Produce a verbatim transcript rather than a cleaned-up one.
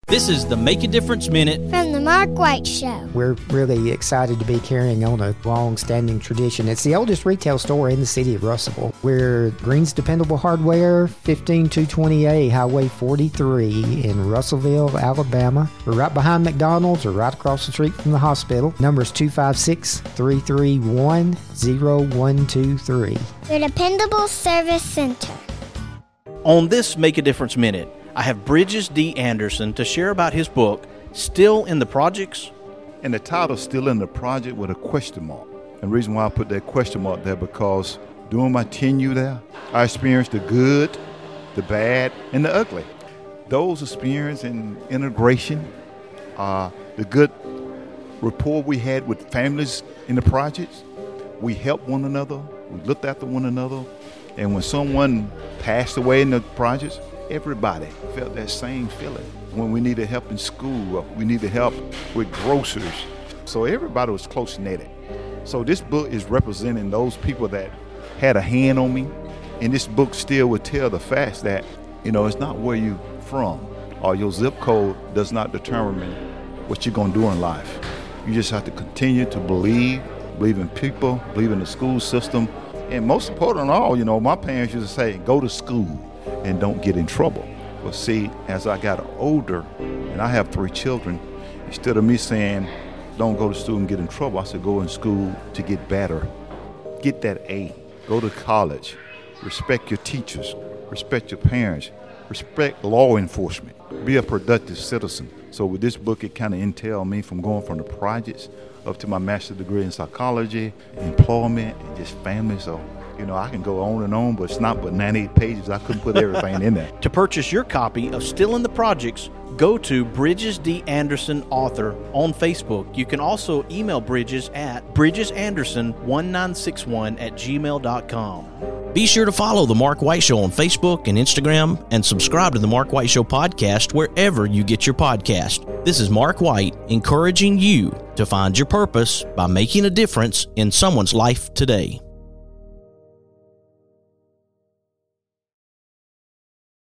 This is the Make a Difference Minute from the Mark White Show. We're really excited to be carrying on a long-standing tradition. It's the oldest retail store in the city of Russellville. We're Green's Dependable Hardware, fifteen two twenty A, Highway forty-three in Russellville, Alabama. We're right behind McDonald's or right across the street from the hospital. Number is two five six, three three one, zero one two three. Your dependable service center. On this Make a Difference Minute, I have Bridges D. Anderson to share about his book, Still in the Projects. And the title, Still in the Project, with a question mark. And the reason why I put that question mark there, because during my tenure there, I experienced the good, the bad, and the ugly. Those experiences in integration, uh, the good rapport we had with families in the projects, we helped one another, we looked after one another, and when someone passed away in the projects, everybody felt that same feeling. When we needed help in school, we needed help with groceries. So everybody was close-knitted. So this book is representing those people that had a hand on me. And this book still would tell the facts that, you know, it's not where you're from or your zip code does not determine what you're going to do in life. You just have to continue to believe, believe in people, believe in the school system. And most important of all, you know, my parents used to say, go to school and don't get in trouble. But see, as I got older, and I have three children, instead of me saying, don't go to school and get in trouble, I said, go in school to get better. Get that A. Go to college. Respect your teachers. Respect your parents. Respect law enforcement. Be a productive citizen. So with this book, it kind of entailed me from going from the projects up to my master's degree in psychology, employment, and just family. So, you know, I can go on and on, but it's not but ninety-eight pages. I couldn't put everything in there. To purchase your copy of Still in the Projects, go to Bridges D. Anderson Author on Facebook. You can also email Bridges at bridges anderson one nine six one at gmail dot com. Be sure to follow The Mark White Show on Facebook and Instagram, and subscribe to The Mark White Show podcast wherever you get your podcast. This is Mark White, encouraging you to find your purpose by making a difference in someone's life today.